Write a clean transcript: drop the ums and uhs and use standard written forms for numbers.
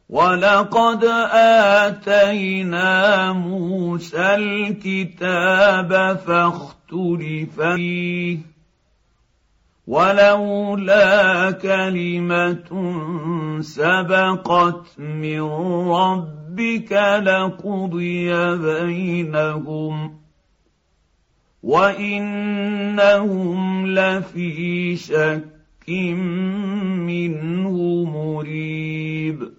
وَلَقَدْ آتَيْنَا مُوسَى الْكِتَابَ فَاخْتُلِفَ فِيهِ وَلَوْلَا كَلِمَةٌ سَبَقَتْ مِن رَّبِّكَ لَقُضِيَ بَيْنَهُمْ وَإِنَّهُمْ لَفِي شَكٍّ مِّنْهُ مُرِيبٍ